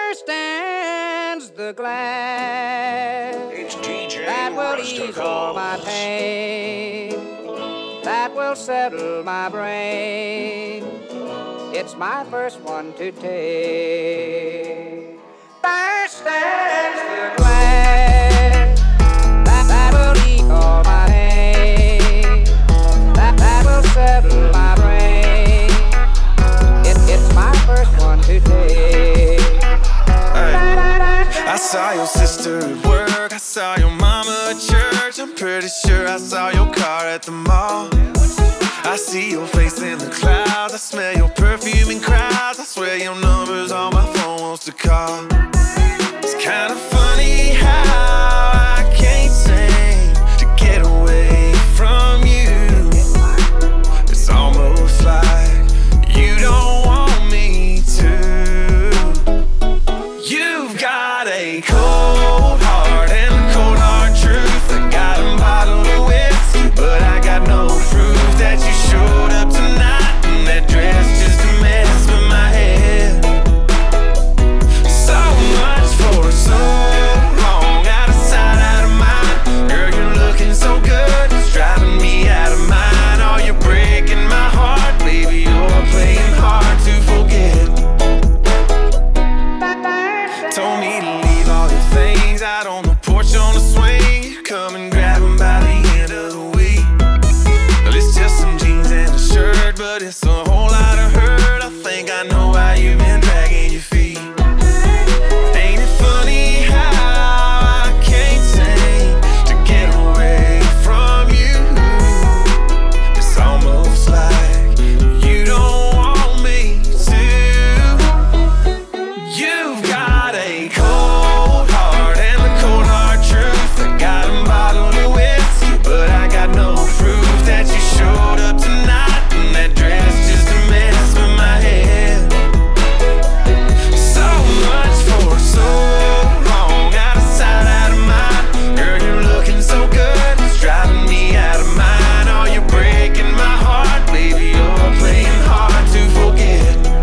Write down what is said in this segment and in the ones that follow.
stands the glass It's DJ that will ease all my Rusticles. pain, that will settle my brain. It's my first one to take. There stands the glass that will ease all my pain, that will settle my brain. It's my first one to take. I saw your sister at work, I saw your mama at church. I'm pretty sure I saw your car at the mall. I see your face in the clouds, I smell your perfume in crowds. I swear your number's on my phone wants to call. It's kind of funny how I can't seem to get away from you. It's almost like you don't want me to. You've got a cold heart and a cold hard truth. I got a bottle of whiskey, but I got no proof that you showed up tonight in that dress just to mess with my head. So much for so long, out of sight, out of mind. Girl, you're looking so good, it's driving me out of mind. Oh, you're breaking my heart, baby, you're playing hard to forget. Told me to leave all your things out on the porch on the swing. Come and grab them by the end of the week. Well, it's just some jeans and a shirt, but it's a whole lot of hurt. I think I know why you've been dragging your feet. Ain't it funny how I can't seem to get away from you? It's almost like you don't want me to. You've got a cold heart and a cold hard truth. I got a bottle of whiskey, but I got no proof that you showed up tonight in that dress just to mess with my head. So much for so long, out of sight, out of mind. Girl, you're looking so good, it's driving me out of mind. Oh, you're breaking my heart, baby, you're playing hard to forget.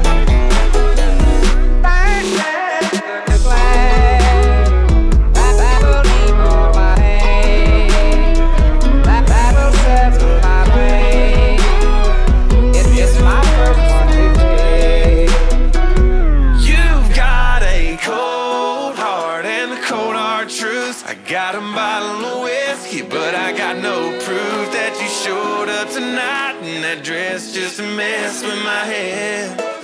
The glass that will ease all my pain, that will settle my brain. It's my first one to take. You've got a cold heart and a cold hard truth. I got a bottle of whiskey, but I got no proof that you showed up tonight in that dress just to mess with my head.